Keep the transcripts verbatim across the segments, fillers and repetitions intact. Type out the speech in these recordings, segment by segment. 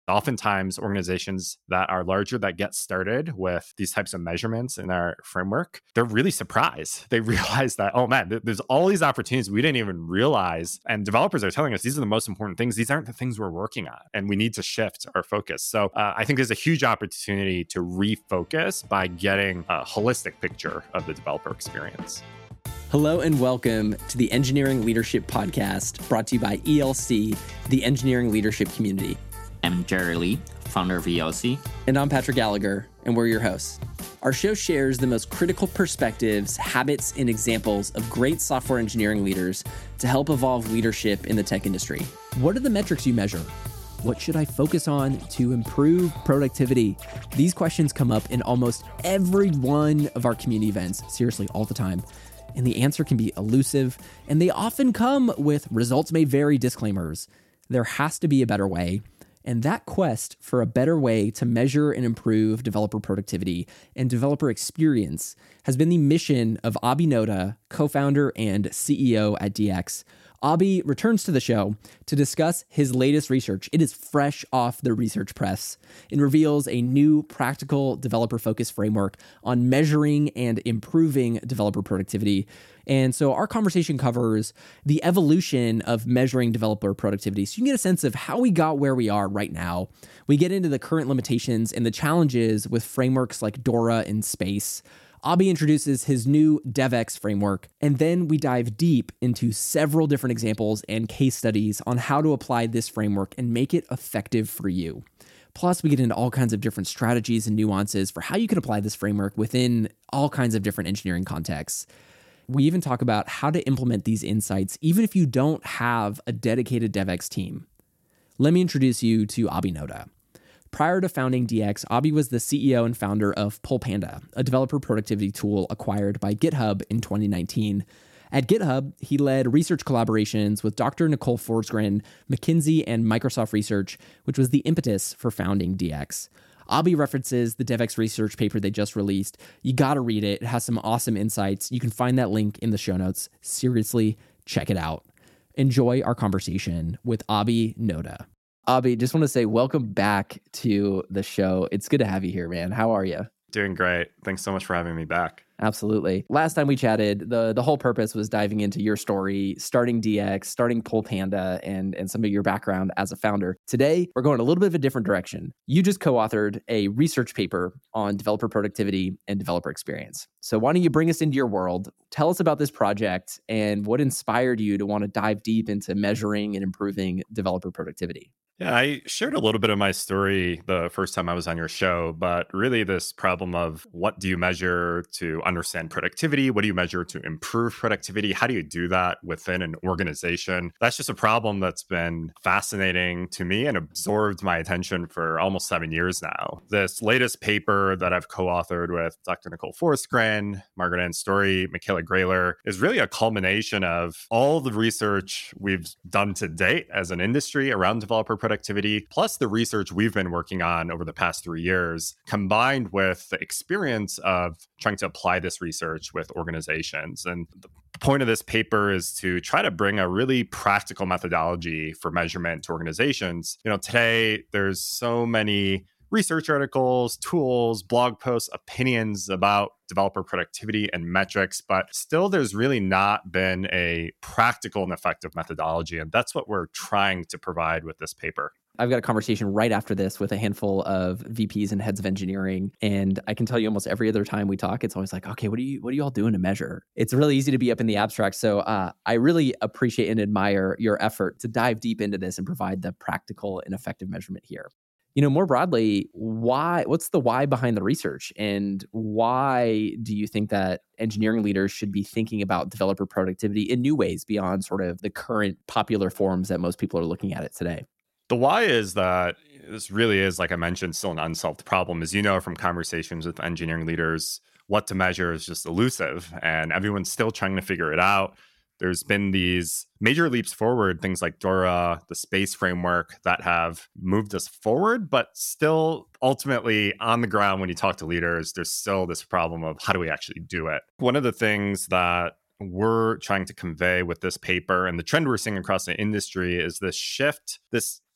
Oftentimes, organizations that are larger that get started with these types of measurements in our framework, they're really surprised. They realize that, oh man, th- there's all these opportunities we didn't even realize. And developers are telling us these are the most important things. These aren't the things we're working on. And we need to shift our focus. So uh, I think there's a huge opportunity to refocus by getting a holistic picture of the developer experience. Hello and welcome to the Engineering Leadership Podcast, brought to you by E L C, the engineering leadership community. I'm Jerry Lee, founder of E L C. And I'm Patrick Gallagher, and we're your hosts. Our show shares the most critical perspectives, habits, and examples of great software engineering leaders to help evolve leadership in the tech industry. What are the metrics you measure? What should I focus on to improve productivity? These questions come up in almost every one of our community events, seriously, all the time. And the answer can be elusive, and they often come with results may vary disclaimers. There has to be a better way. And that quest for a better way to measure and improve developer productivity and developer experience has been the mission of Abhi Nodha, co-founder and C E O at D X. Abhi returns to the show to discuss his latest research. It is fresh off the research press and reveals a new practical developer-focused framework on measuring and improving developer productivity. And so our conversation covers the evolution of measuring developer productivity, so you can get a sense of how we got where we are right now. We get into the current limitations and the challenges with frameworks like Dora and Space. Abhi introduces his new DevX framework, and then we dive deep into several different examples and case studies on how to apply this framework and make it effective for you. Plus, we get into all kinds of different strategies and nuances for how you can apply this framework within all kinds of different engineering contexts. We even talk about how to implement these insights even if you don't have a dedicated DevX team. Let me introduce you to Abhi Nodha. Prior to founding D X, Abhi was the C E O and founder of Pullpanda, a developer productivity tool acquired by GitHub in twenty nineteen. At GitHub, he led research collaborations with Doctor Nicole Forsgren, McKinsey, and Microsoft Research, which was the impetus for founding D X. Abhi references the DevX research paper they just released. You gotta read it. It has some awesome insights. You can find that link in the show notes. Seriously, check it out. Enjoy our conversation with Abhi Nodha. Abhi, just want to say welcome back to the show. It's good to have you here, man. How are you? Doing great. Thanks so much for having me back. Absolutely. Last time we chatted, the, the whole purpose was diving into your story, starting D X, starting Pullpanda, and, and some of your background as a founder. Today, we're going a little bit of a different direction. You just co-authored a research paper on developer productivity and developer experience. So why don't you bring us into your world? Tell us about this project and what inspired you to want to dive deep into measuring and improving developer productivity. Yeah, I shared a little bit of my story the first time I was on your show, but really this problem of what do you measure to understand productivity? What do you measure to improve productivity? How do you do that within an organization? That's just a problem that's been fascinating to me and absorbed my attention for almost seven years now. This latest paper that I've co-authored with Doctor Nicole Forsgren, Margaret Ann Story, Michaela Grayler is really a culmination of all the research we've done to date as an industry around developer productivity. productivity, plus the research we've been working on over the past three years, combined with the experience of trying to apply this research with organizations. And the point of this paper is to try to bring a really practical methodology for measurement to organizations. You know, today there's so many research articles, tools, blog posts, opinions about developer productivity and metrics, but still there's really not been a practical and effective methodology. And that's what we're trying to provide with this paper. I've got a conversation right after this with a handful of V Ps and heads of engineering. And I can tell you almost every other time we talk, it's always like, okay, what are you what are you all doing to measure? It's really easy to be up in the abstract. So uh, I really appreciate and admire your effort to dive deep into this and provide the practical and effective measurement here. You know, more broadly, why? What's the why behind the research? And why do you think that engineering leaders should be thinking about developer productivity in new ways beyond sort of the current popular forms that most people are looking at it today? The why is that this really is, like I mentioned, still an unsolved problem. As you know from conversations with engineering leaders, what to measure is just elusive, and everyone's still trying to figure it out. There's been these major leaps forward, things like Dora, the space framework, that have moved us forward, but still ultimately on the ground, when you talk to leaders, there's still this problem of how do we actually do it? One of the things that we're trying to convey with this paper and the trend we're seeing across the industry is this shift, this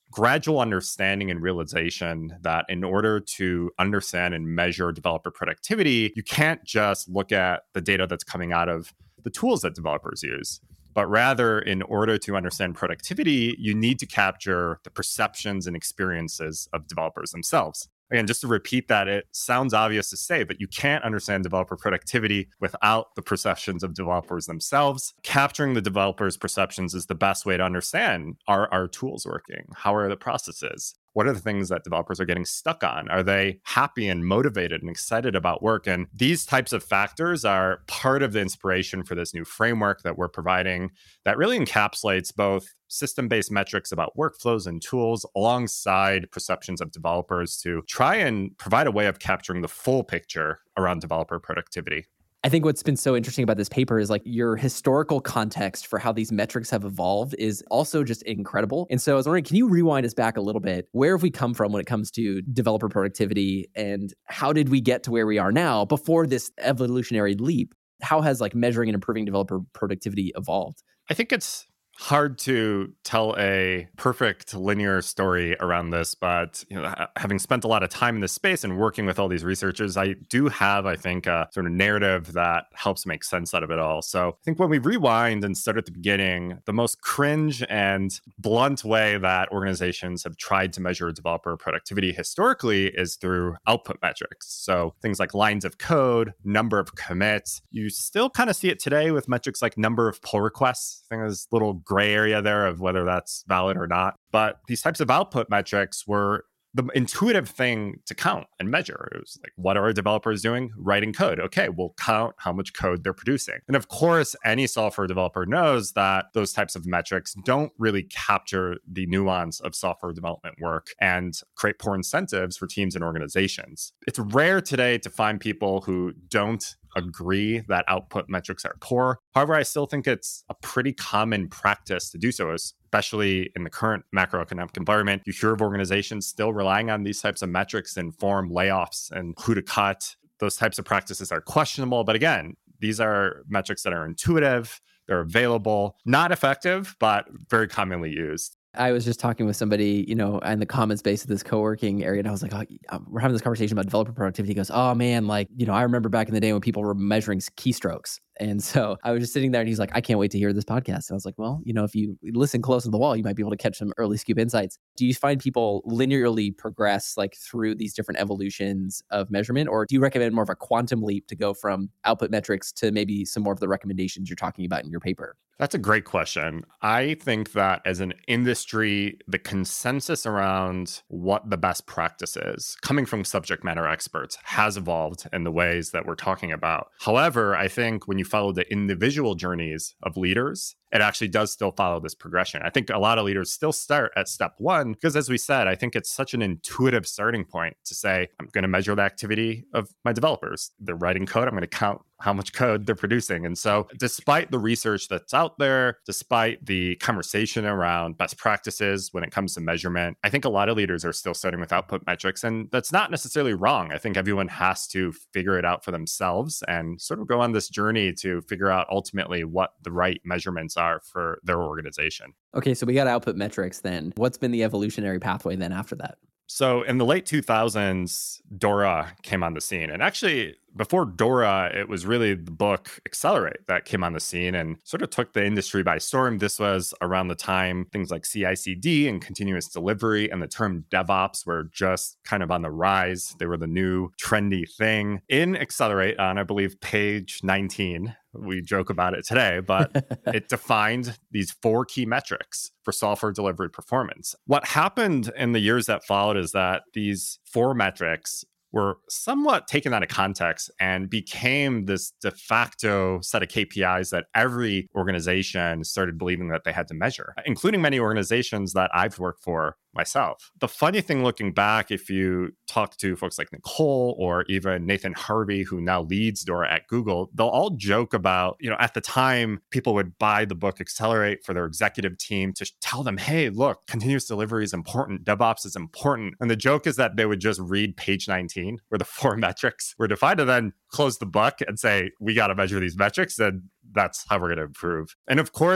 gradual understanding and realization that in order to understand and measure developer productivity, you can't just look at the data that's coming out of the tools that developers use. But rather, in order to understand productivity, you need to capture the perceptions and experiences of developers themselves. Again, just to repeat that, it sounds obvious to say, but you can't understand developer productivity without the perceptions of developers themselves. Capturing the developers' perceptions is the best way to understand, are our tools working? How are the processes? What are the things that developers are getting stuck on? Are they happy and motivated and excited about work? And these types of factors are part of the inspiration for this new framework that we're providing that really encapsulates both system-based metrics about workflows and tools alongside perceptions of developers to try and provide a way of capturing the full picture around developer productivity. I think what's been so interesting about this paper is like your historical context for how these metrics have evolved is also just incredible. And so I was wondering, can you rewind us back a little bit? Where have we come from when it comes to developer productivity, and how did we get to where we are now before this evolutionary leap? How has like measuring and improving developer productivity evolved? I think it's hard to tell a perfect linear story around this, but you know, having spent a lot of time in this space and working with all these researchers, I do have, I think, a sort of narrative that helps make sense out of it all. So I think when we rewind and start at the beginning, the most cringe and blunt way that organizations have tried to measure developer productivity historically is through output metrics. So things like lines of code, number of commits. You still kind of see it today with metrics like number of pull requests. I think there's little gray area there of whether that's valid or not. But these types of output metrics were the intuitive thing to count and measure. It was like, what are our developers doing? Writing code. Okay, we'll count how much code they're producing. And of course, any software developer knows that those types of metrics don't really capture the nuance of software development work and create poor incentives for teams and organizations. It's rare today to find people who don't agree that output metrics are poor. However, I still think it's a pretty common practice to do so, especially in the current macroeconomic environment. You hear of organizations still relying on these types of metrics to inform layoffs and who to cut. Those types of practices are questionable. But again, these are metrics that are intuitive, they're available, not effective, but very commonly used. I was just talking with somebody, you know, in the common space of this co-working area, and I was like, oh, we're having this conversation about developer productivity. He goes, oh man, like, you know, I remember back in the day when people were measuring keystrokes. And so I was just sitting there and he's like, I can't wait to hear this podcast. And I was like, well, you know, if you listen close to the wall, you might be able to catch some early scoop insights. Do you find people linearly progress like through these different evolutions of measurement? Or do you recommend more of a quantum leap to go from output metrics to maybe some more of the recommendations you're talking about in your paper? That's a great question. I think that as an industry, the consensus around what the best practice is, coming from subject matter experts, has evolved in the ways that we're talking about. However, I think when you follow the individual journeys of leaders, it actually does still follow this progression. I think a lot of leaders still start at step one because, as we said, I think it's such an intuitive starting point to say, I'm going to measure the activity of my developers. They're writing code. I'm going to count how much code they're producing. And so despite the research that's out there, despite the conversation around best practices when it comes to measurement, I think a lot of leaders are still starting with output metrics. And that's not necessarily wrong. I think everyone has to figure it out for themselves and sort of go on this journey to figure out ultimately what the right measurements are for their organization. Okay, so we got output metrics then. What's been the evolutionary pathway then after that? So in the late two thousands, Dora came on the scene. And actually, before Dora, it was really the book Accelerate that came on the scene and sort of took the industry by storm. This was around the time things like C I C D and continuous delivery and the term DevOps were just kind of on the rise. They were the new trendy thing. In Accelerate, on I believe page nineteen, we joke about it today, but it defined these four key metrics for software delivery performance. What happened in the years that followed is that these four metrics were somewhat taken out of context and became this de facto set of K P Is that every organization started believing that they had to measure, including many organizations that I've worked for myself. The funny thing looking back, if you talk to folks like Nicole or even Nathan Harvey, who now leads Dora at Google, they'll all joke about, you know, at the time, people would buy the book Accelerate for their executive team to tell them, hey, look, continuous delivery is important. DevOps is important. And the joke is that they would just read page nineteen, where the four metrics were defined, and then close the book and say, we got to measure these metrics, and that's how we're going to improve. And of course,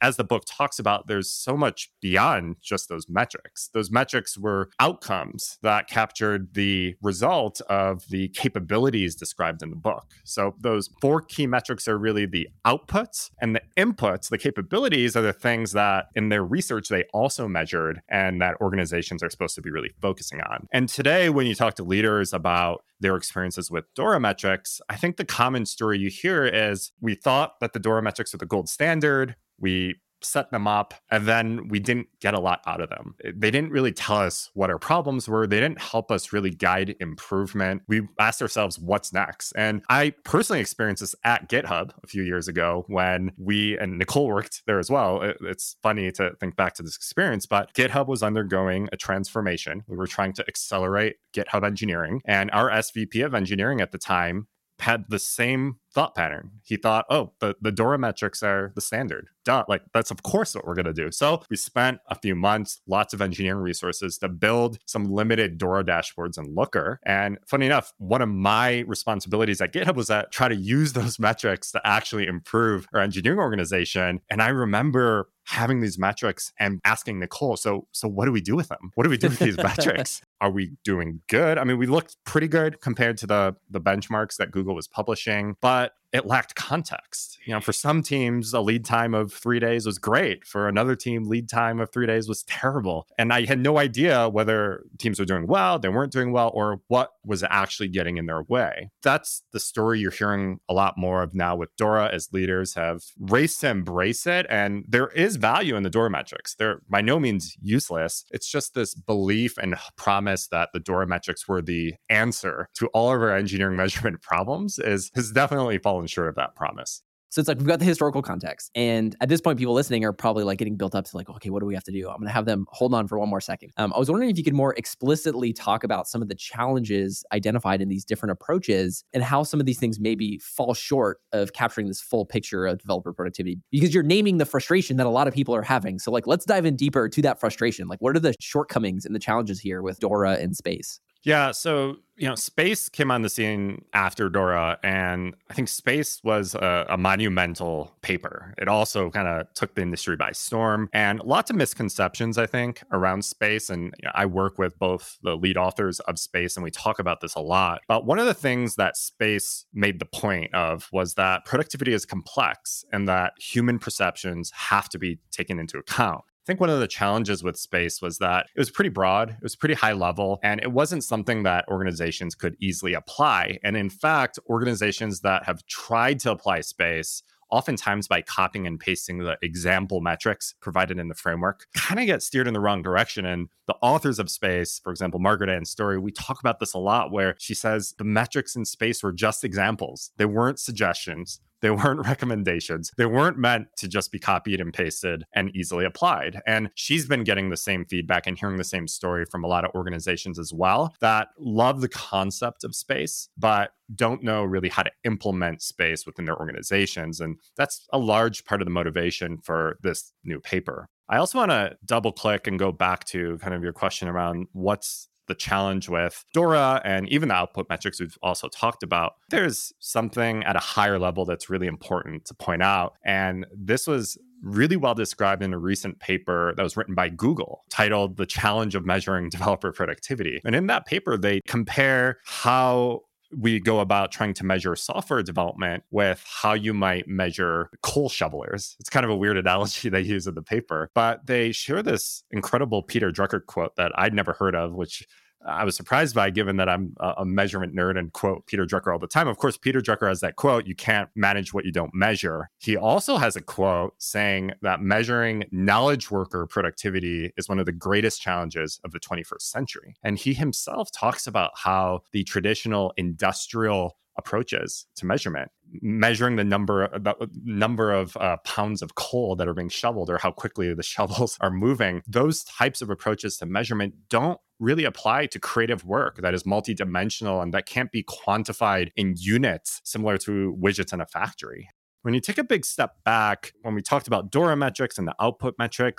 as the book talks about, there's so much beyond just those metrics. Those metrics were outcomes that captured the result of the capabilities described in the book. So those four key metrics are really the outputs, and the inputs, the capabilities, are the things that in their research they also measured and that organizations are supposed to be really focusing on. And today, when you talk to leaders about their experiences with DORA metrics, I think the common story you hear is we thought that the DORA metrics were the gold standard. We set them up, and then we didn't get a lot out of them. They didn't really tell us what our problems were. They didn't help us really guide improvement. We asked ourselves, what's next? And I personally experienced this at GitHub a few years ago when we, and Nicole worked there as well. It, it's funny to think back to this experience, but GitHub was undergoing a transformation. We were trying to accelerate GitHub engineering, and our S V P of engineering at the time had the same thought pattern. He thought, oh, the, the DORA metrics are the standard. Duh, like that's of course what we're going to do. So we spent a few months, lots of engineering resources to build some limited DORA dashboards in Looker. And funny enough, one of my responsibilities at GitHub was to try to use those metrics to actually improve our engineering organization. And I remember having these metrics and asking Nicole, so so what do we do with them? What do we do with these metrics? Are we doing good? I mean, we looked pretty good compared to the, the benchmarks that Google was publishing, but it lacked context. You know, for some teams, a lead time of three days was great. For another team, lead time of three days was terrible. And I had no idea whether teams were doing well, they weren't doing well, or what was actually getting in their way. That's the story you're hearing a lot more of now with DORA, as leaders have raced to embrace it. And there is value in the DORA metrics. They're by no means useless. It's just this belief and promise that the DORA metrics were the answer to all of our engineering measurement problems is has definitely fallen short of that promise. So it's like we've got the historical context. And at this point, people listening are probably like getting built up to like, okay, what do we have to do? I'm going to have them hold on for one more second. Um, I was wondering if you could more explicitly talk about some of the challenges identified in these different approaches and how some of these things maybe fall short of capturing this full picture of developer productivity. Because you're naming the frustration that a lot of people are having. So like, let's dive in deeper to that frustration. Like, what are the shortcomings and the challenges here with DORA and Space? Yeah, so, you know, Space came on the scene after DORA, and I think Space was a, a monumental paper. It also kind of took the industry by storm, and lots of misconceptions, I think, around Space. And you know, I work with both the lead authors of Space, and we talk about this a lot. But one of the things that Space made the point of was that productivity is complex and that human perceptions have to be taken into account. I think one of the challenges with Space was that it was pretty broad, it was pretty high level, and it wasn't something that organizations could easily apply. And in fact, organizations that have tried to apply Space, oftentimes by copying and pasting the example metrics provided in the framework, kind of get steered in the wrong direction. And the authors of Space, for example, Margaret Ann Story, we talk about this a lot, where she says the metrics in Space were just examples. They weren't suggestions. They weren't recommendations. They weren't meant to just be copied and pasted and easily applied. And she's been getting the same feedback and hearing the same story from a lot of organizations as well that love the concept of Space, but don't know really how to implement Space within their organizations. And that's a large part of the motivation for this new paper. I also want to double click and go back to kind of your question around what's the challenge with DORA and even the output metrics we've also talked about. There's something at a higher level that's really important to point out. And this was really well described in a recent paper that was written by Google titled The Challenge of Measuring Developer Productivity. And in that paper, they compare how we go about trying to measure software development with how you might measure coal shovelers. It's kind of a weird analogy they use in the paper, but they share this incredible Peter Drucker quote that I'd never heard of, which I was surprised by, given that I'm a measurement nerd and quote Peter Drucker all the time. Of course, Peter Drucker has that quote, you can't manage what you don't measure. He also has a quote saying that measuring knowledge worker productivity is one of the greatest challenges of the twenty-first century. And he himself talks about how the traditional industrial approaches to measurement, measuring the number, the number of uh, pounds of coal that are being shoveled or how quickly the shovels are moving, those types of approaches to measurement don't really apply to creative work that is multidimensional and that can't be quantified in units, similar to widgets in a factory. When you take a big step back, when we talked about DORA metrics and the output metrics,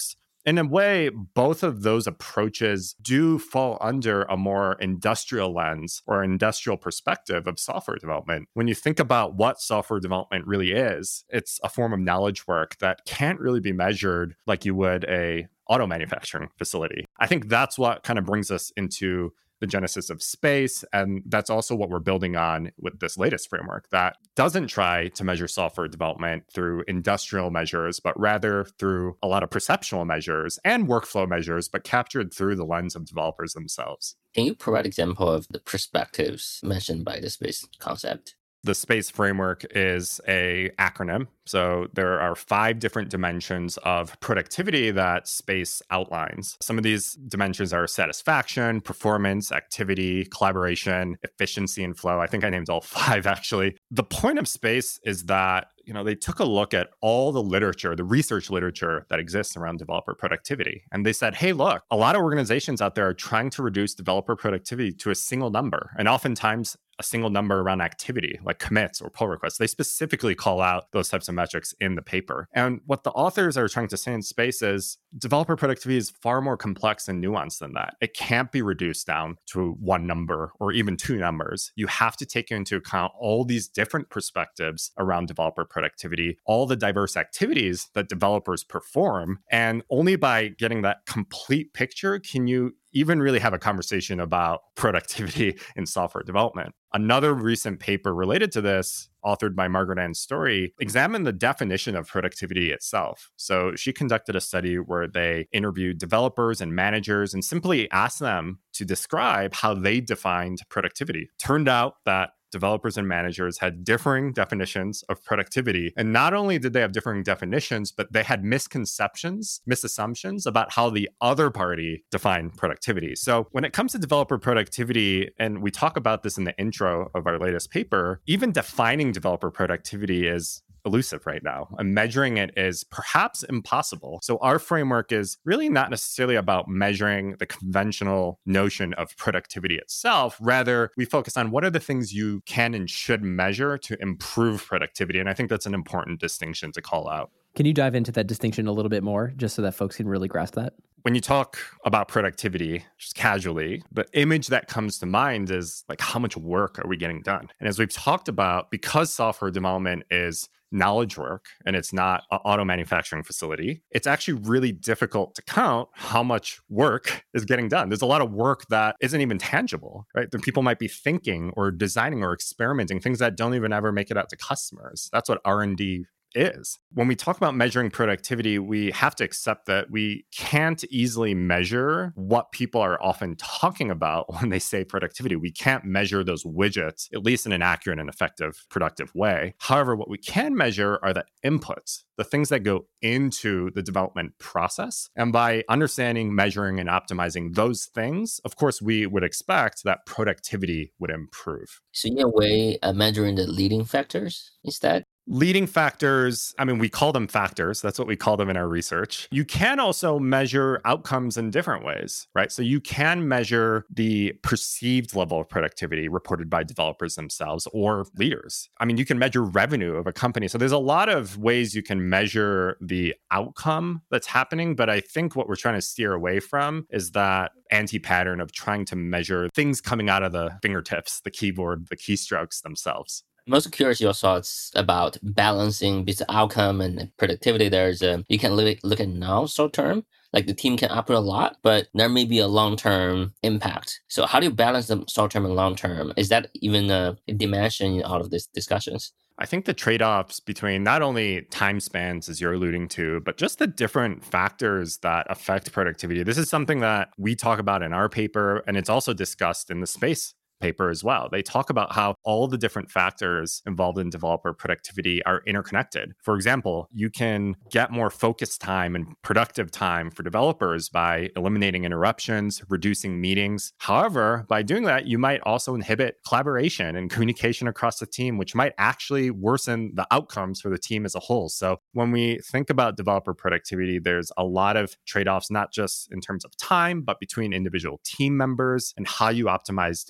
In a way, both of those approaches do fall under a more industrial lens or industrial perspective of software development. When you think about what software development really is, it's a form of knowledge work that can't really be measured like you would a auto manufacturing facility. I think that's what kind of brings us into the genesis of space. And that's also what we're building on with this latest framework that doesn't try to measure software development through industrial measures, but rather through a lot of perceptual measures and workflow measures, but captured through the lens of developers themselves. Can you provide example of the perspectives mentioned by the space concept? The SPACE framework is a acronym. So there are five different dimensions of productivity that SPACE outlines. Some of these dimensions are satisfaction, performance, activity, collaboration, efficiency, and flow. I think I named all five, actually. The point of SPACE is that you know, they took a look at all the literature, the research literature that exists around developer productivity. And they said, hey, look, a lot of organizations out there are trying to reduce developer productivity to a single number. And oftentimes a single number around activity, like commits or pull requests. They specifically call out those types of metrics in the paper. And what the authors are trying to say in SPACE is developer productivity is far more complex and nuanced than that. It can't be reduced down to one number or even two numbers. You have to take into account all these different perspectives around developer productivity, all the diverse activities that developers perform. And only by getting that complete picture can you even really have a conversation about productivity in software development. Another recent paper related to this, authored by Margaret Ann Story, examined the definition of productivity itself. So she conducted a study where they interviewed developers and managers and simply asked them to describe how they defined productivity. Turned out that developers and managers had differing definitions of productivity. And not only did they have differing definitions, but they had misconceptions, misassumptions about how the other party defined productivity. So when it comes to developer productivity, and we talk about this in the intro of our latest paper, even defining developer productivity is elusive right now, and measuring it is perhaps impossible. So our framework is really not necessarily about measuring the conventional notion of productivity itself. Rather, we focus on what are the things you can and should measure to improve productivity. And I think that's an important distinction to call out. Can you dive into that distinction a little bit more, just so that folks can really grasp that? When you talk about productivity, just casually, the image that comes to mind is like, how much work are we getting done? And as we've talked about, because software development is knowledge work and it's not an auto manufacturing facility, it's actually really difficult to count how much work is getting done. There's a lot of work that isn't even tangible, right? That people might be thinking or designing or experimenting, things that don't even ever make it out to customers. That's what R and D is. When we talk about measuring productivity, we have to accept that we can't easily measure what people are often talking about when they say productivity. We can't measure those widgets, at least in an accurate and effective, productive way. However, what we can measure are the inputs, the things that go into the development process. And by understanding, measuring, and optimizing those things, of course, we would expect that productivity would improve. So in a way, uh, measuring the leading factors instead? Leading factors, I mean, we call them factors. That's what we call them in our research. You can also measure outcomes in different ways, right? So you can measure the perceived level of productivity reported by developers themselves or leaders. I mean, you can measure revenue of a company. So there's a lot of ways you can measure the outcome that's happening. But I think what we're trying to steer away from is that anti-pattern of trying to measure things coming out of the fingertips, the keyboard, the keystrokes themselves. I'm also curious your thoughts about balancing business outcome and productivity. There's a, you can look, look at now short term, like the team can operate a lot, but there may be a long-term impact. So how do you balance the short-term and long-term? Is that even a dimension in all of these discussions? I think the trade-offs between not only time spans, as you're alluding to, but just the different factors that affect productivity. This is something that we talk about in our paper, and it's also discussed in the SPACE paper as well. They talk about how all the different factors involved in developer productivity are interconnected. For example, you can get more focused time and productive time for developers by eliminating interruptions, reducing meetings. However, by doing that, you might also inhibit collaboration and communication across the team, which might actually worsen the outcomes for the team as a whole. So when we think about developer productivity, there's a lot of trade-offs, not just in terms of time, but between individual team members and how you optimize different factors.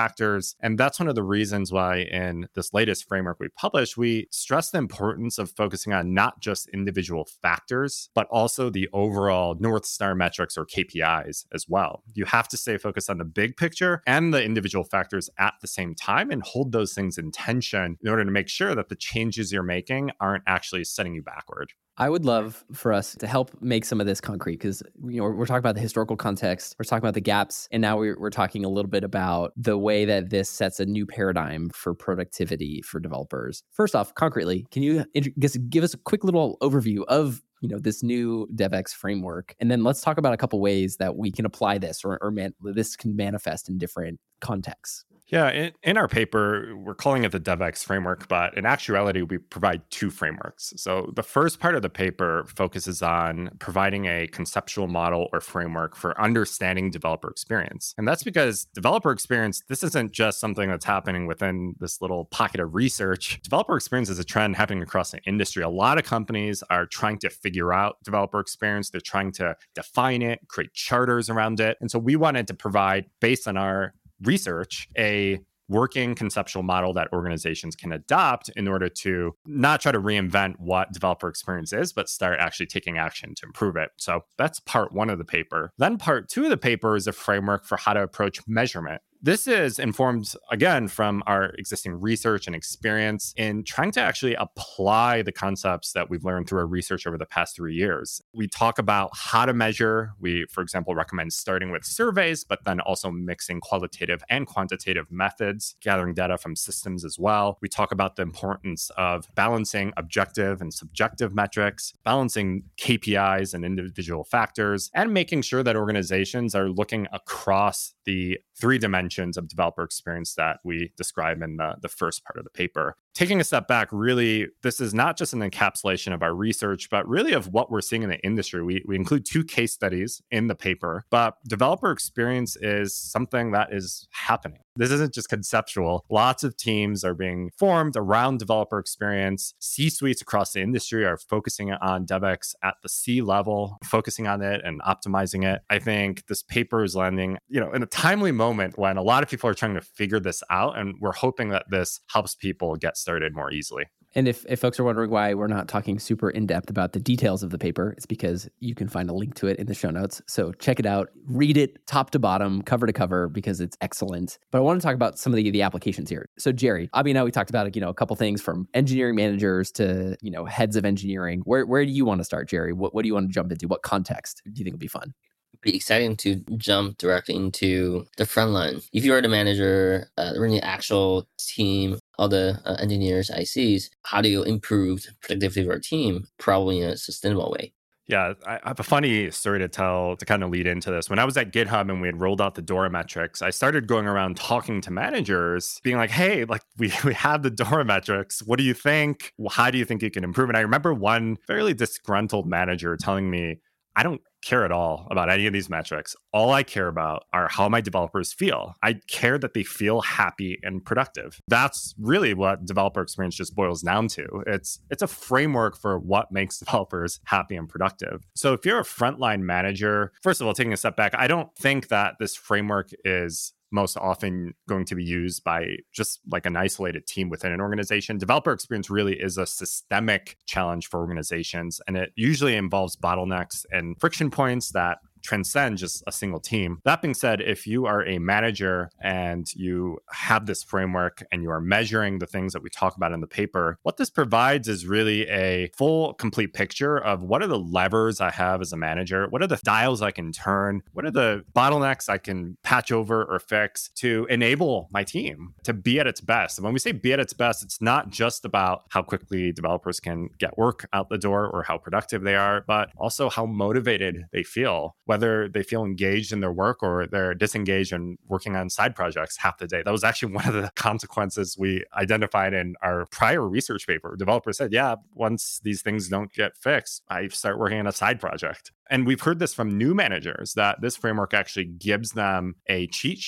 factors. And that's one of the reasons why in this latest framework we published, we stress the importance of focusing on not just individual factors, but also the overall North Star metrics or K P Is as well. You have to stay focused on the big picture and the individual factors at the same time and hold those things in tension in order to make sure that the changes you're making aren't actually setting you backward. I would love for us to help make some of this concrete because you know we're, we're talking about the historical context, we're talking about the gaps, and now we're, we're talking a little bit about the way that this sets a new paradigm for productivity for developers. First off, concretely, can you int- give us a quick little overview of you know this new DevX framework, and then let's talk about a couple ways that we can apply this or, or man, this can manifest in different contexts. Yeah, in, in our paper, we're calling it the DevX framework, but in actuality, we provide two frameworks. So the first part of the paper focuses on providing a conceptual model or framework for understanding developer experience. And that's because developer experience, this isn't just something that's happening within this little pocket of research. Developer experience is a trend happening across the industry. A lot of companies are trying to figure out developer experience. They're trying to define it, create charters around it. And so we wanted to provide, based on our research, a working conceptual model that organizations can adopt in order to not try to reinvent what developer experience is, but start actually taking action to improve it. So that's part one of the paper. Then part two of the paper is a framework for how to approach measurement. This is informed, again, from our existing research and experience in trying to actually apply the concepts that we've learned through our research over the past three years. We talk about how to measure. We, for example, recommend starting with surveys, but then also mixing qualitative and quantitative methods, gathering data from systems as well. We talk about the importance of balancing objective and subjective metrics, balancing K P Is and individual factors, and making sure that organizations are looking across the three dimensions of developer experience that we describe in the, the first part of the paper. Taking a step back, really, this is not just an encapsulation of our research, but really of what we're seeing in the industry. We, we include two case studies in the paper, but developer experience is something that is happening. This isn't just conceptual. Lots of teams are being formed around developer experience. C-suites across the industry are focusing on DevX at the C level, focusing on it and optimizing it. I think this paper is landing, you know, in a timely moment when a lot of people are trying to figure this out, and we're hoping that this helps people get started more easily. And if, if folks are wondering why we're not talking super in-depth about the details of the paper, it's because you can find a link to it in the show notes. So check it out, read it top to bottom, cover to cover, because it's excellent. But I want to talk about some of the, the applications here. So Jerry, Abhi and I, we talked about, you know, a couple things from engineering managers to, you know, heads of engineering. Where, where do you want to start, Jerry? What, what do you want to jump into? What context do you think would be fun? Be exciting to jump directly into the front line. If you are the manager, uh, running the actual team, all the uh, engineers, I Cs, how do you improve productivity of your team? Probably in a sustainable way. Yeah, I have a funny story to tell to kind of lead into this. When I was at GitHub and we had rolled out the Dora metrics, I started going around talking to managers, being like, hey, like we, we have the Dora metrics. What do you think? How do you think you can improve? And I remember one fairly disgruntled manager telling me, I don't care at all about any of these metrics. All I care about are how my developers feel. I care that they feel happy and productive. That's really what developer experience just boils down to. It's it's a framework for what makes developers happy and productive. So if you're a frontline manager, first of all, taking a step back, I don't think that this framework is most often going to be used by just like an isolated team within an organization. Developer experience really is a systemic challenge for organizations, and it usually involves bottlenecks and friction points that transcend just a single team. That being said, if you are a manager and you have this framework and you are measuring the things that we talk about in the paper, what this provides is really a full, complete picture of what are the levers I have as a manager, what are the dials I can turn, what are the bottlenecks I can patch over or fix to enable my team to be at its best. And when we say be at its best, it's not just about how quickly developers can get work out the door or how productive they are, but also how motivated they feel, whether they feel engaged in their work or they're disengaged and working on side projects half the day. That was actually one of the consequences we identified in our prior research paper. Developers said, yeah, once these things don't get fixed, I start working on a side project. And we've heard this from new managers that this framework actually gives them a cheat sheet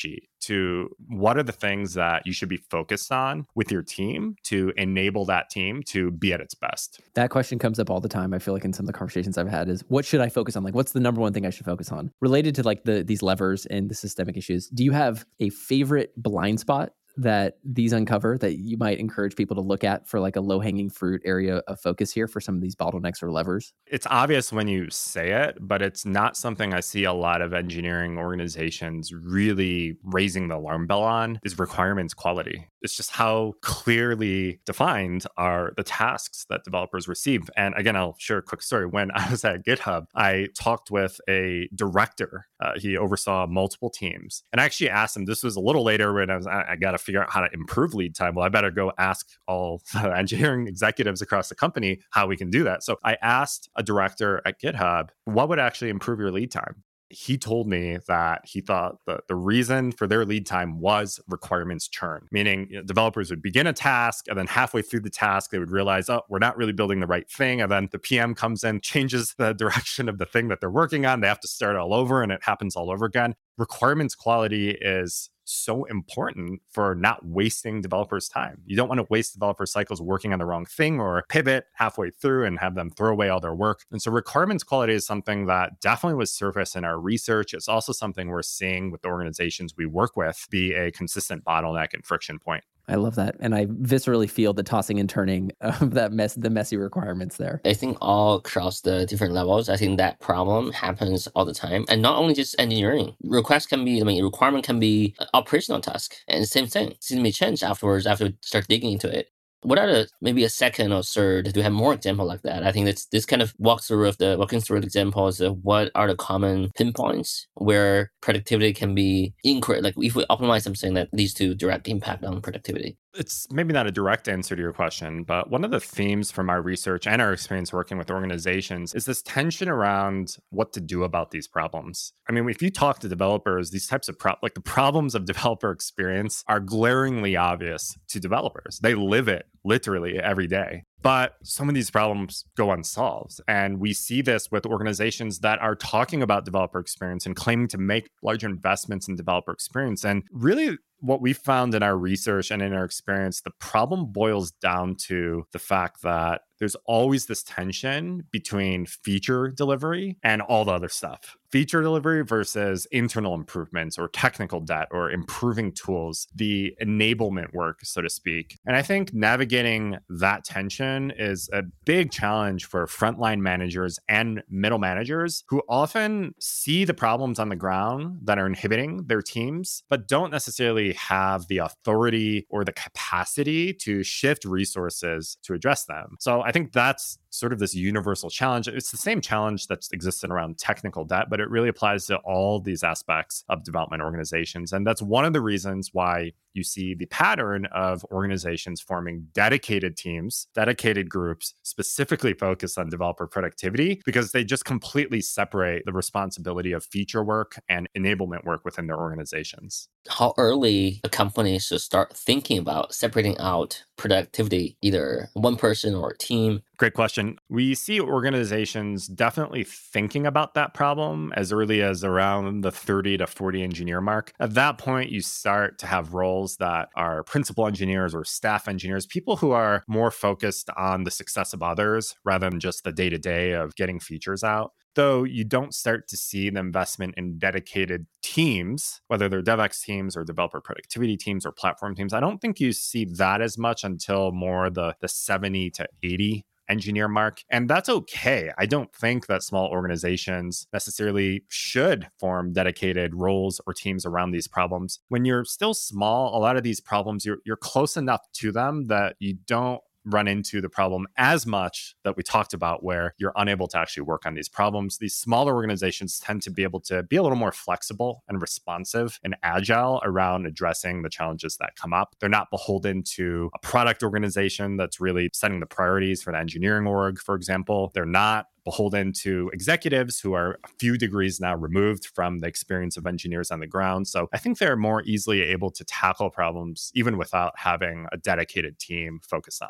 to what are the things that you should be focused on with your team to enable that team to be at its best? That question comes up all the time. I feel like in some of the conversations I've had is what should I focus on? Like, what's the number one thing I should focus on? Related to like the these levers and the systemic issues, do you have a favorite blind spot that these uncover that you might encourage people to look at for like a low-hanging fruit area of focus here for some of these bottlenecks or levers? It's obvious when you say it, but it's not something I see a lot of engineering organizations really raising the alarm bell on is requirements quality. It's just how clearly defined are the tasks that developers receive. And again, I'll share a quick story. When I was at GitHub, I talked with a director. Uh, he oversaw multiple teams. And I actually asked him, this was a little later when I was, I, I got to figure out how to improve lead time. Well, I better go ask all the engineering executives across the company how we can do that. So I asked a director at GitHub, what would actually improve your lead time? He told me that he thought the, the reason for their lead time was requirements churn, meaning you know, developers would begin a task and then halfway through the task, they would realize, oh, we're not really building the right thing. And then the P M comes in, changes the direction of the thing that they're working on. They have to start all over and it happens all over again. Requirements quality is so important for not wasting developers' time. You don't want to waste developer cycles working on the wrong thing or pivot halfway through and have them throw away all their work. And so requirements quality is something that definitely was surfaced in our research. It's also something we're seeing with the organizations we work with be a consistent bottleneck and friction point. I love that. And I viscerally feel the tossing and turning of that mess, the messy requirements there. I think all across the different levels, I think that problem happens all the time. And not only just engineering. Request can be, I mean, requirement can be an operational task. And the same thing. It may change afterwards after we start digging into it. What are the, maybe a second or third, do you have more example like that? I think that's this kind of walks through of the walking through the examples of what are the common pinpoints where productivity can be increased. Like if we optimize something that leads to direct impact on productivity. It's maybe not a direct answer to your question, but one of the themes from our research and our experience working with organizations is this tension around what to do about these problems. I mean, if you talk to developers, these types of pro- like the problems of developer experience are glaringly obvious to developers. They live it literally every day. But some of these problems go unsolved. And we see this with organizations that are talking about developer experience and claiming to make large investments in developer experience. And really, what we found in our research and in our experience, the problem boils down to the fact that there's always this tension between feature delivery and all the other stuff. Feature delivery versus internal improvements or technical debt or improving tools, the enablement work, so to speak. And I think navigating that tension is a big challenge for frontline managers and middle managers who often see the problems on the ground that are inhibiting their teams, but don't necessarily have the authority or the capacity to shift resources to address them. So I think that's sort of this universal challenge. It's the same challenge that's existed around technical debt, but it really applies to all these aspects of development organizations. And that's one of the reasons why you see the pattern of organizations forming dedicated teams, dedicated groups, specifically focused on developer productivity, because they just completely separate the responsibility of feature work and enablement work within their organizations. How early a company should start thinking about separating out productivity, either one person or a team? Great question. We see organizations definitely thinking about that problem as early as around the thirty to forty engineer mark. At that point, you start to have roles that are principal engineers or staff engineers, people who are more focused on the success of others rather than just the day-to-day of getting features out. Though you don't start to see the investment in dedicated teams, whether they're DevX teams or developer productivity teams or platform teams. I don't think you see that as much until more the, the seventy to eighty engineer mark. And that's okay. I don't think that small organizations necessarily should form dedicated roles or teams around these problems. When you're still small, a lot of these problems, you're, you're close enough to them that you don't run into the problem as much that we talked about where you're unable to actually work on these problems. These smaller organizations tend to be able to be a little more flexible and responsive and agile around addressing the challenges that come up. They're not beholden to a product organization that's really setting the priorities for the engineering org, for example. They're not beholden to executives who are a few degrees now removed from the experience of engineers on the ground. So I think they're more easily able to tackle problems even without having a dedicated team focused on it.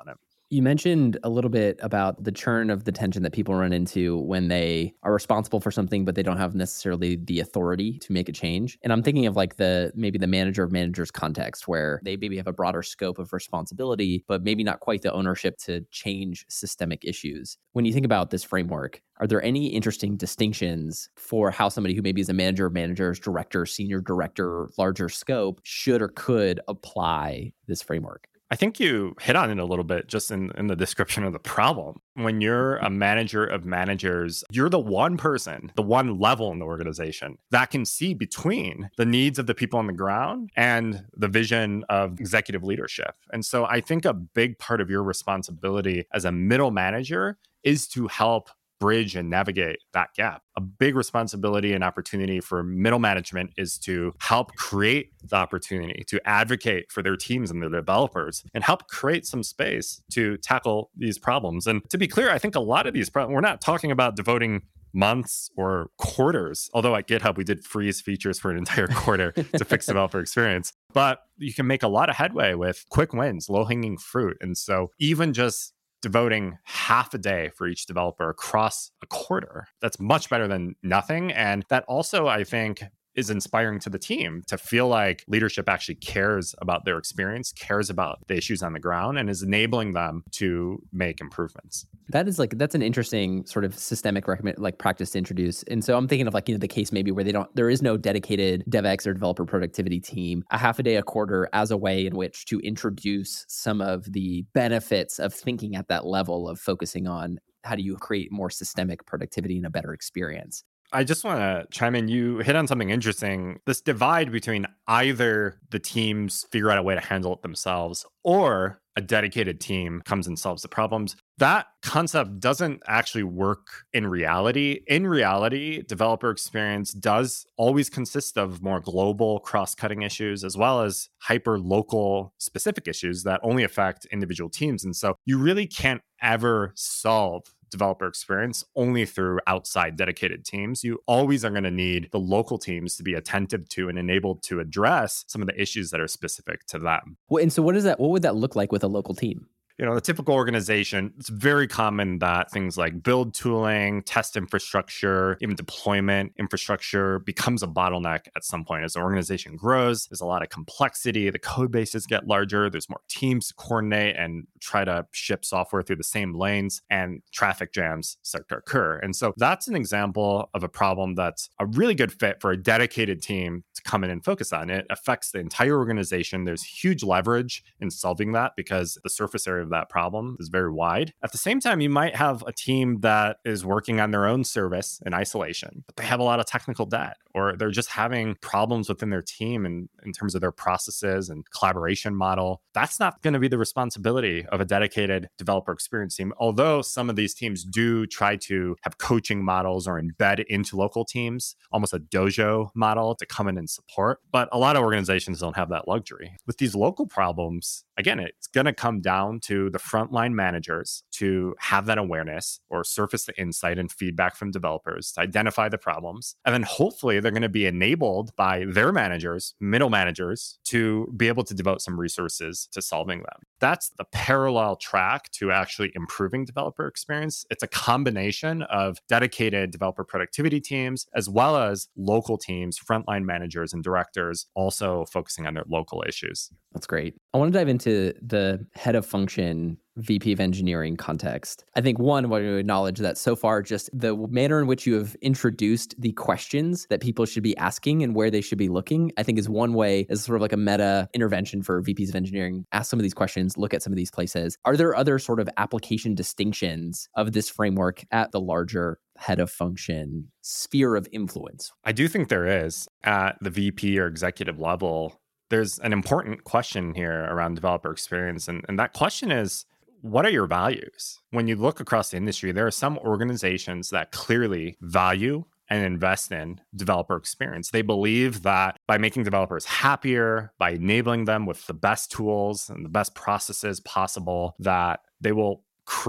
You mentioned a little bit about the churn of the tension that people run into when they are responsible for something, but they don't have necessarily the authority to make a change. And I'm thinking of like the maybe the manager of managers context where they maybe have a broader scope of responsibility, but maybe not quite the ownership to change systemic issues. When you think about this framework, are there any interesting distinctions for how somebody who maybe is a manager of managers, director, senior director, larger scope should or could apply this framework? I think you hit on it a little bit just in, in the description of the problem. When you're a manager of managers, you're the one person, the one level in the organization that can see between the needs of the people on the ground and the vision of executive leadership. And so I think a big part of your responsibility as a middle manager is to help bridge and navigate that gap. A big responsibility and opportunity for middle management is to help create the opportunity to advocate for their teams and their developers and help create some space to tackle these problems. And to be clear, I think a lot of these problems, we're not talking about devoting months or quarters, although at GitHub, we did freeze features for an entire quarter to fix developer experience. But you can make a lot of headway with quick wins, low-hanging fruit. And so even just devoting half a day for each developer across a quarter, that's much better than nothing. And that also, I think, is inspiring to the team to feel like leadership actually cares about their experience, cares about the issues on the ground, and is enabling them to make improvements. That is like, that's an interesting sort of systemic recommend, like practice to introduce. And so I'm thinking of like, you know, the case maybe where they don't, there is no dedicated DevX or developer productivity team, a half a day, a quarter as a way in which to introduce some of the benefits of thinking at that level of focusing on how do you create more systemic productivity and a better experience. I just want to chime in. You hit on something interesting. This divide between either the teams figure out a way to handle it themselves or a dedicated team comes and solves the problems. That concept doesn't actually work in reality. In reality, developer experience does always consist of more global cross-cutting issues as well as hyper-local specific issues that only affect individual teams. And so you really can't ever solve developer experience only through outside dedicated teams. You always are going to need the local teams to be attentive to and enabled to address some of the issues that are specific to them. Well, and so what is that? What would that look like with a local team? You know, the typical organization, it's very common that things like build tooling, test infrastructure, even deployment infrastructure becomes a bottleneck at some point. As the organization grows, there's a lot of complexity. The code bases get larger. There's more teams to coordinate and try to ship software through the same lanes, and traffic jams start to occur. And so that's an example of a problem that's a really good fit for a dedicated team to come in and focus on. It affects the entire organization. There's huge leverage in solving that because the surface area of that problem is very wide. At the same time, you might have a team that is working on their own service in isolation, but they have a lot of technical debt, or they're just having problems within their team in, in terms of their processes and collaboration model. That's not going to be the responsibility of a dedicated developer experience team. Although some of these teams do try to have coaching models or embed into local teams, almost a dojo model to come in and support. But a lot of organizations don't have that luxury. With these local problems, again, it's going to come down to the frontline managers to have that awareness or surface the insight and feedback from developers to identify the problems. And then hopefully they're going to be enabled by their managers, middle managers, to be able to devote some resources to solving them. That's the parallel track to actually improving developer experience. It's a combination of dedicated developer productivity teams, as well as local teams, frontline managers and directors also focusing on their local issues. That's great. I want to dive into the head of function, V P of engineering context. I think one, I want to acknowledge that so far, just the manner in which you have introduced the questions that people should be asking and where they should be looking, I think is one way, is sort of like a meta intervention for V Ps of engineering. Ask some of these questions, look at some of these places. Are there other sort of application distinctions of this framework at the larger head of function sphere of influence? I do think there is. At the V P or executive level, there's an important question here around developer experience. And, and that question is, what are your values? When you look across the industry, there are some organizations that clearly value and invest in developer experience. They believe that by making developers happier, by enabling them with the best tools and the best processes possible, that they will create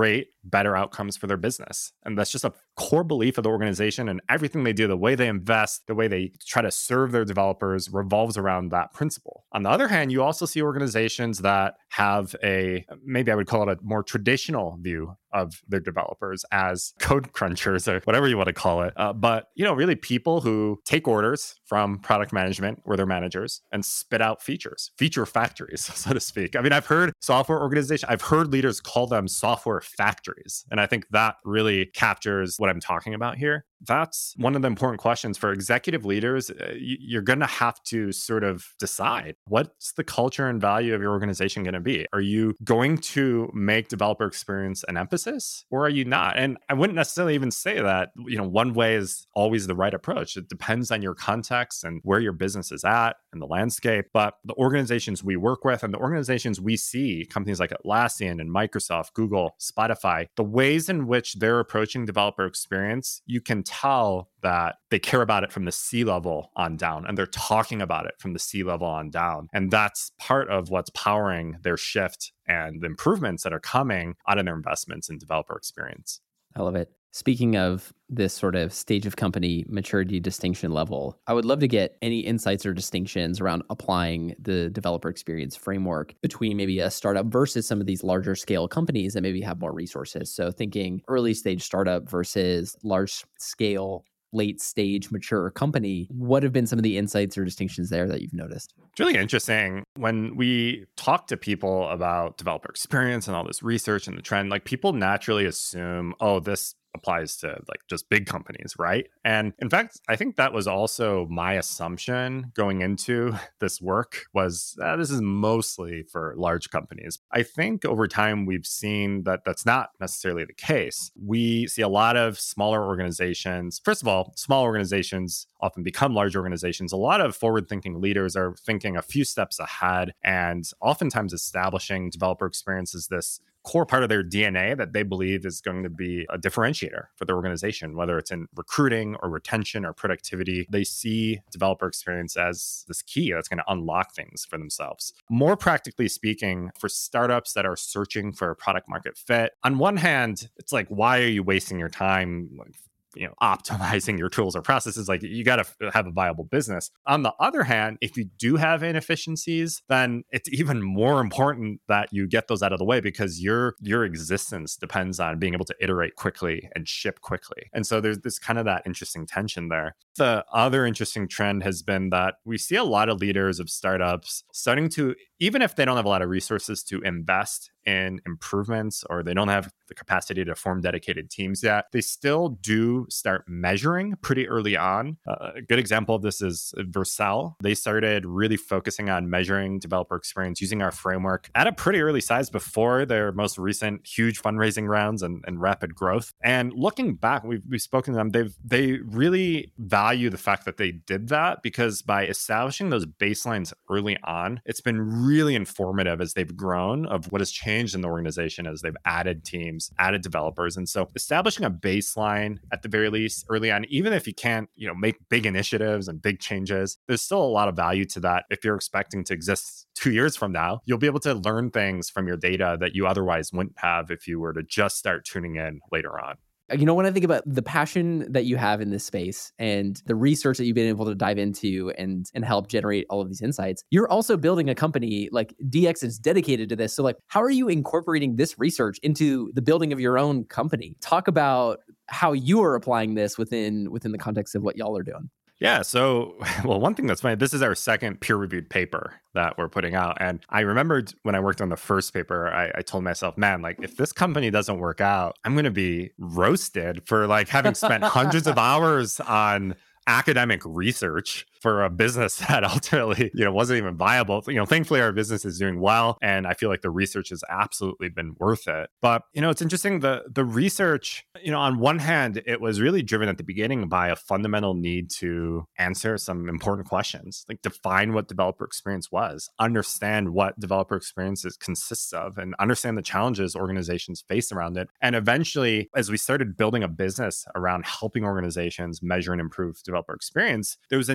better outcomes for their business. And that's just a core belief of the organization, and everything they do, the way they invest, the way they try to serve their developers revolves around that principle. On the other hand, you also see organizations that have a, maybe I would call it a more traditional view of their developers as code crunchers or whatever you want to call it. Uh, but, you know, really people who take orders from product management or their managers and spit out features, feature factories, so to speak. I mean, I've heard software organizations, I've heard leaders call them software factories. And I think that really captures what I'm talking about here. That's one of the important questions for executive leaders. Uh, you, you're going to have to sort of decide, what's the culture and value of your organization going to be? Are you going to make developer experience an emphasis, or are you not? And I wouldn't necessarily even say that, you know, one way is always the right approach. It depends on your context and where your business is at and the landscape. But the organizations we work with and the organizations we see, companies like Atlassian and Microsoft, Google, Spotify, the ways in which they're approaching developer experience, you can tell that they care about it from the C level on down, and they're talking about it from the C level on down. And that's part of what's powering their shift and the improvements that are coming out of their investments in developer experience. I love it. Speaking of this sort of stage of company maturity distinction level, I would love to get any insights or distinctions around applying the developer experience framework between maybe a startup versus some of these larger scale companies that maybe have more resources. So thinking early stage startup versus large scale, late stage mature company, what have been some of the insights or distinctions there that you've noticed? It's really interesting when we talk to people about developer experience and all this research and the trend, like people naturally assume, oh, this applies to like just big companies, right? And in fact, I think that was also my assumption going into this work was uh, this is mostly for large companies. I think over time we've seen that that's not necessarily the case. We see a lot of smaller organizations. First of all, small organizations often become large organizations. A lot of forward-thinking leaders are thinking a few steps ahead and oftentimes establishing developer experience as this core part of their D N A that they believe is going to be a differentiator for their organization, whether it's in recruiting or retention or productivity. They see developer experience as this key that's going to unlock things for themselves. More practically speaking, for startups that are searching for a product market fit, on one hand, it's like, why are you wasting your time like, you know, optimizing your tools or processes? Like, you got to have a viable business. On the other hand, if you do have inefficiencies, then it's even more important that you get those out of the way, because your your existence depends on being able to iterate quickly and ship quickly. And so there's this kind of that interesting tension there. The other interesting trend has been that we see a lot of leaders of startups starting to, even if they don't have a lot of resources to invest in improvements, or they don't have the capacity to form dedicated teams yet, they still do start measuring pretty early on. Uh, a good example of this is Vercel. They started really focusing on measuring developer experience using our framework at a pretty early size before their most recent huge fundraising rounds and, and rapid growth. And looking back, we've, we've spoken to them, they've, they really value the fact that they did that, because by establishing those baselines early on, it's been really informative as they've grown of what has changed in the organization as they've added teams, added developers. And so establishing a baseline at the very least early on, even if you can't, you know, make big initiatives and big changes, there's still a lot of value to that. If you're expecting to exist two years from now, you'll be able to learn things from your data that you otherwise wouldn't have if you were to just start tuning in later on. You know, when I think about the passion that you have in this space and the research that you've been able to dive into and and help generate all of these insights, you're also building a company like D X is dedicated to this. So like, how are you incorporating this research into the building of your own company? Talk about how you are applying this within within the context of what y'all are doing. Yeah. So, well, one thing that's funny, this is our second peer-reviewed paper that we're putting out. And I remembered when I worked on the first paper, I, I told myself, man, like if this company doesn't work out, I'm going to be roasted for like having spent hundreds of hours on academic research for a business that ultimately, you know, wasn't even viable. You know, thankfully our business is doing well, and I feel like the research has absolutely been worth it. But, you know, it's interesting, the the research, you know, on one hand, it was really driven at the beginning by a fundamental need to answer some important questions, like define what developer experience was, understand what developer experiences consists of, and understand the challenges organizations face around it. And eventually, as we started building a business around helping organizations measure and improve developer experience, there was a need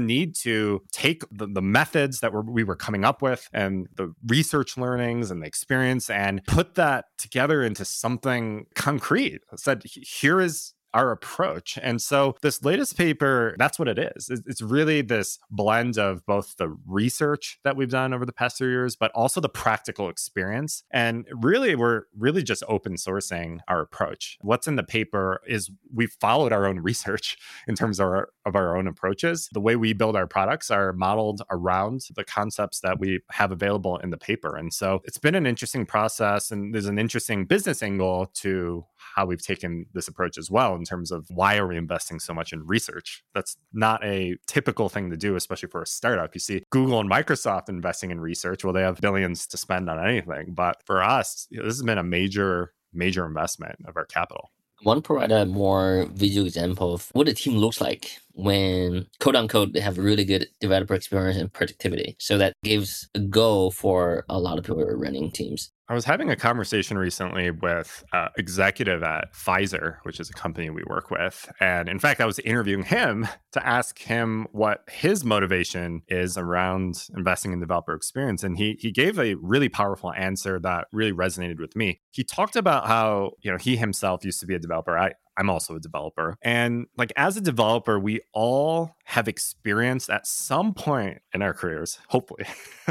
to take the, the methods that we're, we were coming up with and the research learnings and the experience and put that together into something concrete. I said, here is our approach. And so this latest paper, that's what it is. It's really this blend of both the research that we've done over the past three years, but also the practical experience. And really, we're really just open sourcing our approach. What's in the paper is we've followed our own research in terms of our, of our own approaches. The way we build our products are modeled around the concepts that we have available in the paper. And so it's been an interesting process, and there's an interesting business angle to how we've taken this approach as well, in terms of why are we investing so much in research? That's not a typical thing to do, especially for a startup. You see Google and Microsoft investing in research. Well, they have billions to spend on anything. But for us, you know, this has been a major, major investment of our capital. I want to provide a more visual example of what the team looks like when, quote unquote, they have really good developer experience and productivity. So that gives a goal for a lot of people who are running teams. I was having a conversation recently with an executive at Pfizer, which is a company we work with. And in fact, I was interviewing him to ask him what his motivation is around investing in developer experience. And he he gave a really powerful answer that really resonated with me. He talked about how, you know, he himself used to be a developer. I, I'm also a developer. And like as a developer, we all have experienced at some point in our careers, hopefully,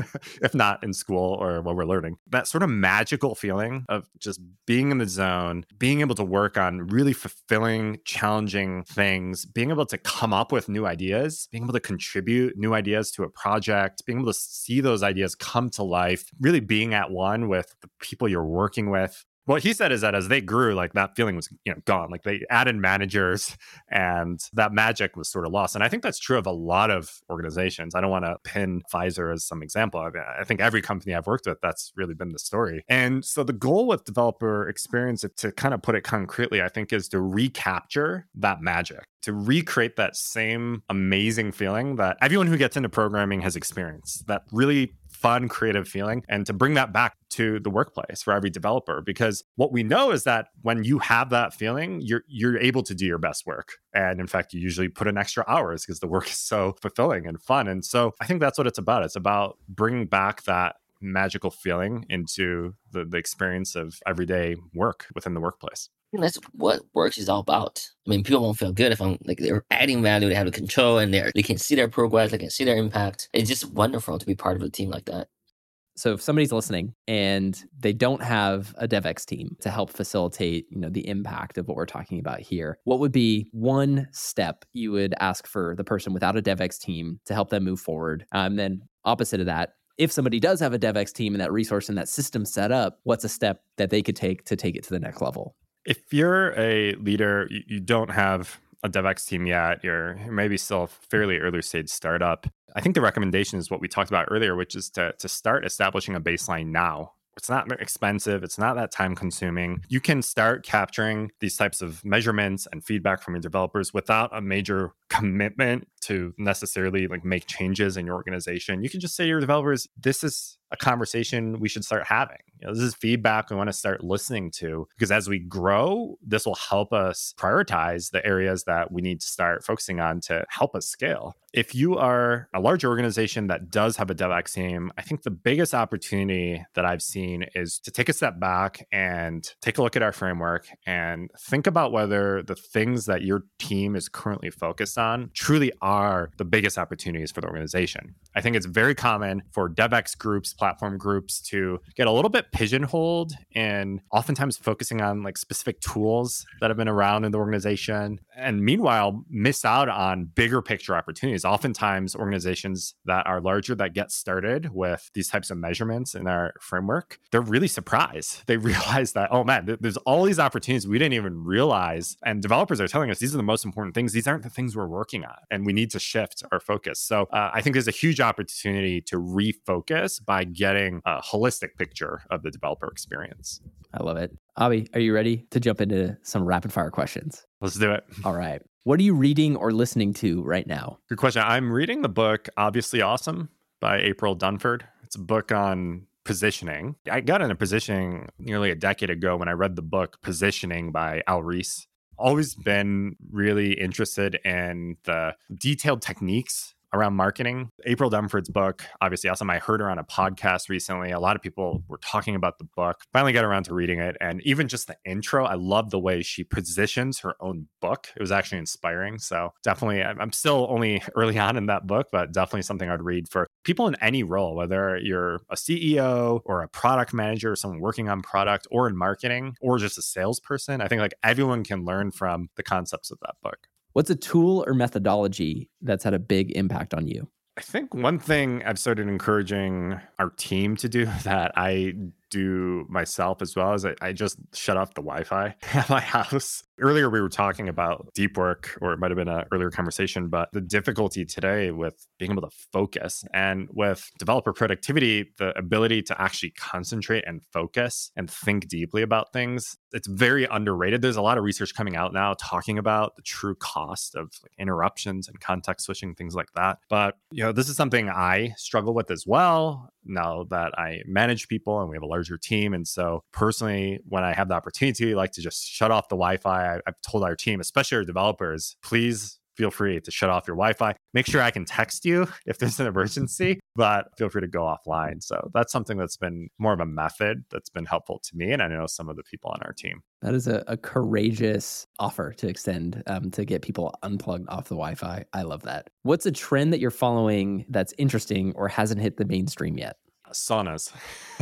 if not in school or while we're learning, that sort of magical feeling of just being in the zone, being able to work on really fulfilling, challenging things, being able to come up with new ideas, being able to contribute new ideas to a project, being able to see those ideas come to life, really being at one with the people you're working with. What he said is that as they grew, like that feeling was, you know, gone. Like they added managers and that magic was sort of lost. And I think that's true of a lot of organizations. I don't want to pin Pfizer as some example. I mean, I think every company I've worked with, that's really been the story. And so the goal with developer experience, to kind of put it concretely, I think is to recapture that magic, to recreate that same amazing feeling that everyone who gets into programming has experienced, that really fun, creative feeling, and to bring that back to the workplace for every developer. Because what we know is that when you have that feeling, you're you're able to do your best work. And in fact, you usually put in extra hours because the work is so fulfilling and fun. And so I think that's what it's about. It's about bringing back that magical feeling into the, the experience of everyday work within the workplace. And that's what work is all about. I mean, people won't feel good if I'm like they're adding value, they have the control, and they they can see their progress, they can see their impact. It's just wonderful to be part of a team like that. So if somebody's listening and they don't have a DevX team to help facilitate, you know, the impact of what we're talking about here, what would be one step you would ask for the person without a DevX team to help them move forward? Um, then opposite of that, if somebody does have a DevX team and that resource and that system set up, what's a step that they could take to take it to the next level? If you're a leader, you, you don't have a DevX team yet, you're maybe still a fairly early stage startup, I think the recommendation is what we talked about earlier, which is to, to start establishing a baseline now. It's not expensive. It's not that time consuming. You can start capturing these types of measurements and feedback from your developers without a major commitment to necessarily like make changes in your organization. You can just say to your developers, this is a conversation we should start having. You know, this is feedback we want to start listening to, because as we grow, this will help us prioritize the areas that we need to start focusing on to help us scale. If you are a larger organization that does have a DevX team, I think the biggest opportunity that I've seen is to take a step back and take a look at our framework and think about whether the things that your team is currently focused on truly are the biggest opportunities for the organization. I think it's very common for DevX groups, platform groups to get a little bit pigeonholed and oftentimes focusing on like specific tools that have been around in the organization, and meanwhile miss out on bigger picture opportunities. Oftentimes organizations that are larger that get started with these types of measurements in our framework, they're really surprised. They realize that, oh man, th- there's all these opportunities we didn't even realize. And developers are telling us these are the most important things. These aren't the things we're working on, and we need to shift our focus. So uh, I think there's a huge opportunity to refocus by getting a holistic picture of the developer experience. I love it. Avi, are you ready to jump into some rapid fire questions? Let's do it. All right. What are you reading or listening to right now? Good question. I'm reading the book Obviously Awesome by April Dunford. It's a book on positioning. I got into positioning nearly a decade ago when I read the book Positioning by Al Ries. Always been really interested in the detailed techniques around marketing. April Dunford's book, obviously awesome. I heard her on a podcast recently. A lot of people were talking about the book. Finally got around to reading it. And even just the intro, I love the way she positions her own book. It was actually inspiring. So definitely, I'm still only early on in that book, but definitely something I'd read for people in any role, whether you're a C E O or a product manager, or someone working on product or in marketing or just a salesperson. I think like everyone can learn from the concepts of that book. What's a tool or methodology that's had a big impact on you? I think one thing I've started encouraging our team to do that I do myself as well is I, I just shut off the Wi-Fi at my house. Earlier, we were talking about deep work, or it might have been an earlier conversation, but the difficulty today with being able to focus and with developer productivity, the ability to actually concentrate and focus and think deeply about things, it's very underrated. There's a lot of research coming out now talking about the true cost of like interruptions and context switching, things like that. But, you know, this is something I struggle with as well now that I manage people and we have a larger team. And so personally, when I have the opportunity, I like to just shut off the Wi-Fi. I, I've told our team, especially our developers, please feel free to shut off your Wi-Fi. Make sure I can text you if there's an emergency, but feel free to go offline. So that's something that's been more of a method that's been helpful to me. And I know some of the people on our team. That is a, a courageous offer to extend um, to get people unplugged off the Wi-Fi. I love that. What's a trend that you're following that's interesting or hasn't hit the mainstream yet? Saunas.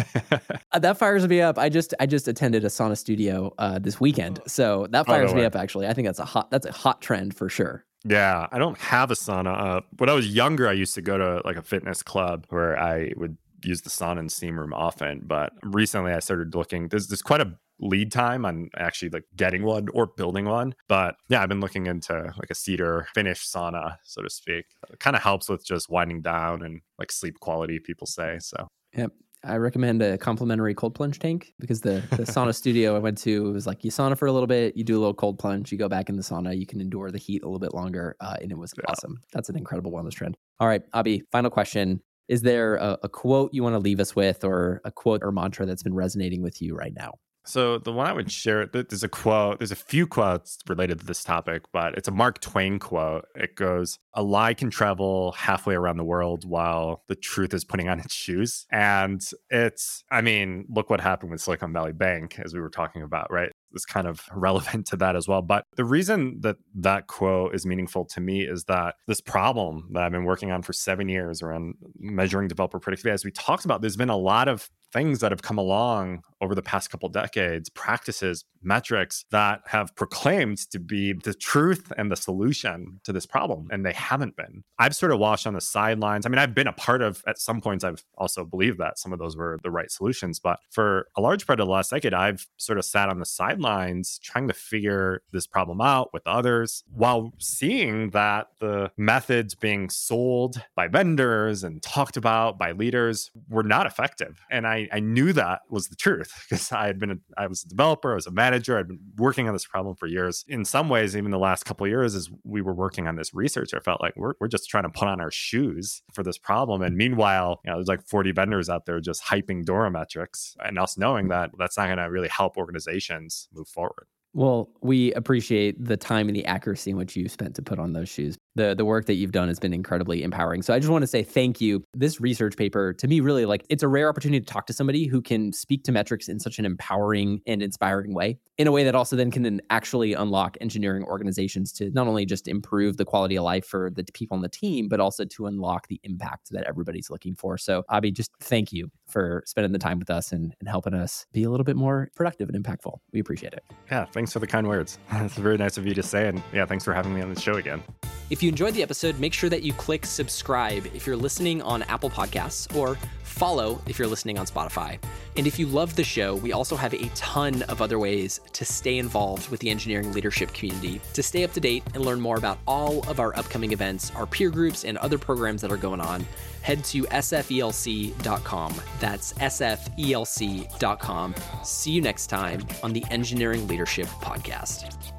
uh, that fires me up. I just I just attended a sauna studio uh, this weekend, so that fires oh, no me way. up. Actually, I think that's a hot that's a hot trend for sure. Yeah, I don't have a sauna. Uh, when I was younger, I used to go to like a fitness club where I would use the sauna and steam room often. But recently, I started looking. There's there's quite a lead time on actually like getting one or building one. But yeah, I've been looking into like a cedar finish sauna, so to speak. It kind of helps with just winding down and like sleep quality, people say. So. Yep. I recommend a complimentary cold plunge tank because the, the sauna studio I went to, it was like you sauna for a little bit, you do a little cold plunge, you go back in the sauna, you can endure the heat a little bit longer. Uh, and it was yeah. awesome. That's an incredible wellness trend. All right, Abhi, final question. Is there a, a quote you want to leave us with, or a quote or mantra that's been resonating with you right now? So the one I would share, there's a quote, there's a few quotes related to this topic, but it's a Mark Twain quote. It goes, "A lie can travel halfway around the world while the truth is putting on its shoes." And it's, I mean, look what happened with Silicon Valley Bank, as we were talking about, right? It's kind of relevant to that as well. But the reason that that quote is meaningful to me is that this problem that I've been working on for seven years around measuring developer productivity, as we talked about, there's been a lot of things that have come along over the past couple decades, practices, metrics that have proclaimed to be the truth and the solution to this problem, and they haven't been. I've sort of watched on the sidelines. I mean, I've been a part of, at some points, I've also believed that some of those were the right solutions. But for a large part of the last decade, I've sort of sat on the sidelines trying to figure this problem out with others while seeing that the methods being sold by vendors and talked about by leaders were not effective. And I, I knew that was the truth because I had been, a, I was a developer, I was a manager, I'd been working on this problem for years. In some ways, even the last couple of years, as we were working on this research, I felt like we're, we're just trying to put on our shoes for this problem. And meanwhile, you know, there's like forty vendors out there just hyping Dora metrics, and us knowing that that's not going to really help organizations move forward. Well, we appreciate the time and the accuracy in which you spent to put on those shoes. The the work that you've done has been incredibly empowering. So I just want to say thank you. This research paper, to me, really, like, it's a rare opportunity to talk to somebody who can speak to metrics in such an empowering and inspiring way, in a way that also then can then actually unlock engineering organizations to not only just improve the quality of life for the people on the team, but also to unlock the impact that everybody's looking for. So Abhi, just thank you for spending the time with us and, and helping us be a little bit more productive and impactful. We appreciate it. Yeah, thanks for the kind words. It's very nice of you to say. And yeah, thanks for having me on the show again. If you enjoyed the episode, make sure that you click subscribe if you're listening on Apple Podcasts, or follow if you're listening on Spotify. And if you love the show, we also have a ton of other ways to stay involved with the engineering leadership community. To stay up to date and learn more about all of our upcoming events, our peer groups, and other programs that are going on, head to S F E L C dot com. That's S F E L C dot com. See you next time on the Engineering Leadership Podcast.